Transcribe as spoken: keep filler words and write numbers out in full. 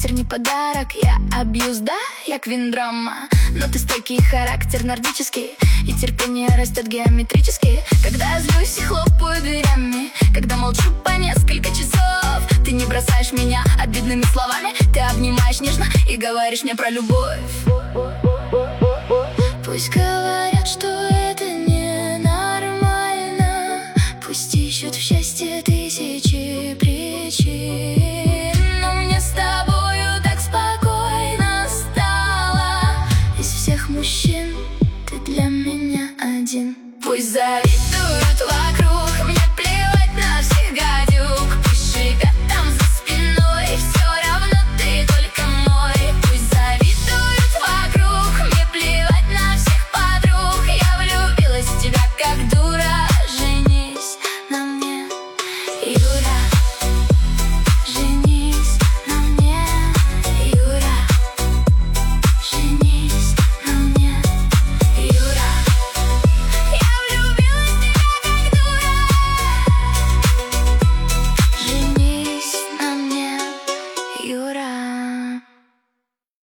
характер не подарок. Я абьюз, да, я квин-драма. Но ты стойкий характер нордический, и терпение растет геометрически. Когда я злюсь и хлопаю дверями, когда молчу по несколько часов, ты не бросаешь меня обидными словами. Ты обнимаешь нежно и говоришь мне про любовь. Пусть говорят, что это ненормально, пусть ищут в счастье тысячи